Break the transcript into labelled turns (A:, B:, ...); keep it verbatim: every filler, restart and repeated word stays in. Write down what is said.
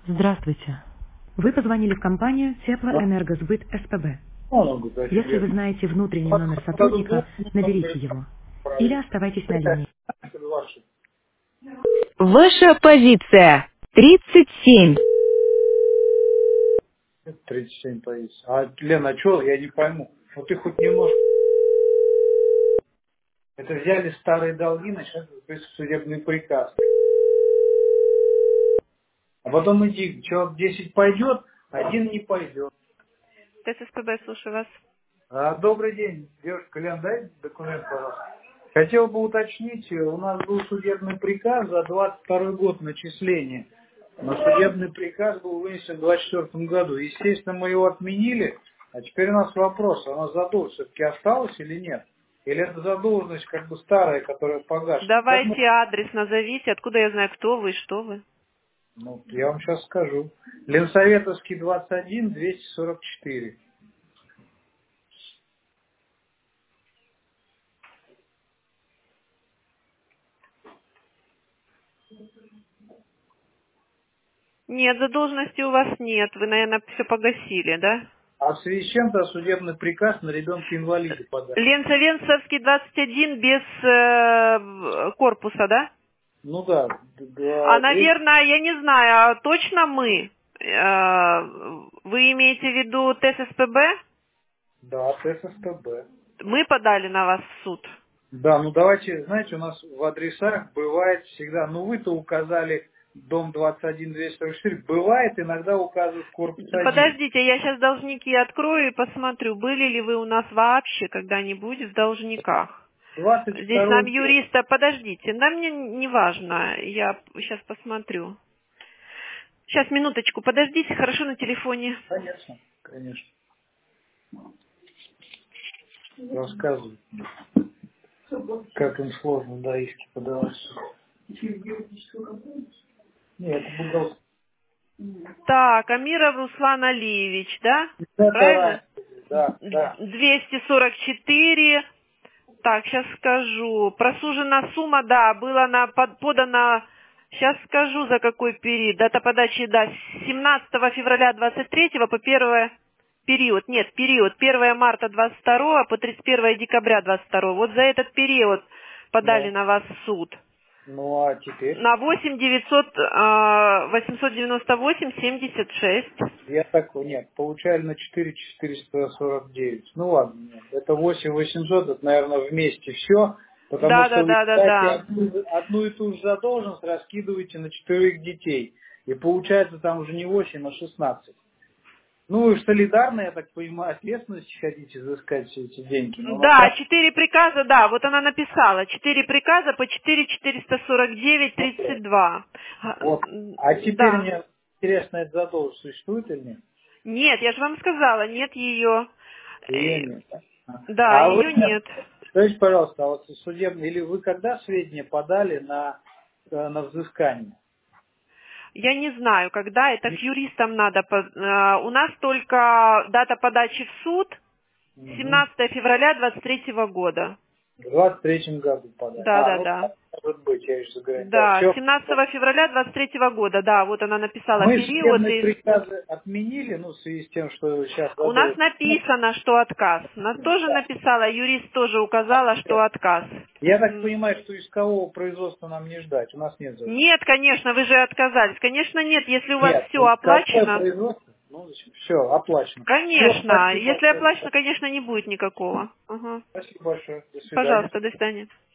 A: Здравствуйте. Вы позвонили в компанию Теплоэнергосбыт СПБ. Если вы знаете внутренний номер сотрудника, наберите его. Или оставайтесь на линии.
B: Ваша позиция. тридцать семь.
C: тридцать семь позиций. А, Лена, а что, я не пойму. Вот ты хоть немножко... Это взяли старые долги, начать судебный приказ. А потом иди, человек десять пойдет, один не пойдет.
D: ТССПБ, слушаю вас.
C: А, добрый день, девушка, Лен, дай документ, пожалуйста. Хотел бы уточнить, у нас был судебный приказ за двадцать второй год начисления. Но судебный приказ был вынесен в двадцать четвёртом году. Естественно, мы его отменили. А теперь у нас вопрос, она задолженность все-таки осталась или нет? Или это задолженность как бы старая, которая погашена? Как мы...
D: Давайте адрес назовите, откуда я знаю, кто вы и что вы.
C: Ну, я вам сейчас скажу. Ленсоветовский двадцать один, двести сорок четыре.
D: Нет, задолженности у вас нет. Вы, наверное, все погасили, да?
C: А в связи с чем-то судебный приказ на ребенка-инвалида подали.
D: Ленцовенцевский двадцать один без э, корпуса, да?
C: Ну да.
D: А,
C: да двести...
D: наверное, я не знаю, а точно мы? Э, вы имеете в виду ТССПБ?
C: Да, ТССПБ.
D: Мы подали на вас в суд.
C: Да, ну давайте, знаете, у нас в адресах бывает всегда, ну вы-то указали дом двадцать один, двести сорок четыре, бывает иногда указывают корпус один.
D: Подождите, я сейчас должники открою и посмотрю, были ли вы у нас вообще когда-нибудь в должниках.
C: двадцать
D: Здесь нам
C: второй год.
D: юриста, подождите, да мне не важно, я сейчас посмотрю. Сейчас, минуточку, подождите, хорошо, на телефоне.
C: Конечно, конечно. Рассказывай, как им сложно, да, иски подавать. Нет, это бухгалтер.
D: Так, Амиров Руслан Алиевич, да?
C: Это
D: Правильно?
C: разница, да, да.
D: двести сорок четыре. Так, сейчас скажу. Просужена сумма, да, была на, под, подана, сейчас скажу, за какой период. Дата подачи, да, с семнадцатого февраля двадцать третьего по первое период. Нет, период первое марта двадцать второго по тридцать первое декабря двадцать второго. Вот за этот период подали
C: Ну,
D: на вас в суд.
C: ну а теперь?
D: На восемь девятьсот, а, восемьсот девяносто восемь семьдесят шесть.
C: Я такой, нет, получали на четыре четыреста сорок девять. Ну ладно, нет, это восемь восемьсот, это, наверное, вместе все, потому
D: Да, да,
C: что вы,
D: да, да,
C: кстати,
D: да.
C: одну, одну и ту же задолженность раскидываете на четырех детей. И получается там уже не восемь, а шестнадцать. Ну, вы же солидарно, я так понимаю, ответственности хотите изыскать все эти деньги. Но на
D: Да,
C: самом...
D: четыре приказа, да, вот она написала. Четыре приказа по четыре четыреста сорок девять тридцать два.
C: Вот. А теперь
D: Да.
C: мне интересно, эта задолженность существует или нет?
D: Нет, я же вам сказала, нет ее.
C: Ее нет.
D: Да,
C: А вы,
D: ее нет.
C: скажите, пожалуйста, а вот судебный, или вы когда сведения подали на, э, на взыскание?
D: Я не знаю, когда это к юристам надо. по- э, У нас только дата подачи в суд
C: Угу.
D: семнадцатого февраля двадцать третьего года.
C: В двадцать третьем году подали.
D: Да,
C: А,
D: да,
C: ну,
D: да.
C: может быть, я еще загораю. Да,
D: Да,
C: все.
D: семнадцатого февраля двадцать третьего года, да, вот она написала
C: Мы
D: период.
C: судебные
D: И
C: приказы отменили, ну, в связи с тем, что сейчас
D: у нас
C: задолженность.
D: написано, что отказ. Она тоже написала, юрист тоже указала, что отказ.
C: Я так
D: Мгм.
C: понимаю, что искового производства нам не ждать. У нас нет задолженности.
D: Нет, конечно, вы же отказались. Конечно, нет, если у вас
C: Нет,
D: все
C: исковое
D: оплачено.
C: производство, ну, все, оплачено. Все,
D: Конечно,
C: спасибо
D: если
C: большое.
D: оплачено, конечно, не будет никакого. Ага.
C: Спасибо большое. До свидания.
D: Пожалуйста, до свидания.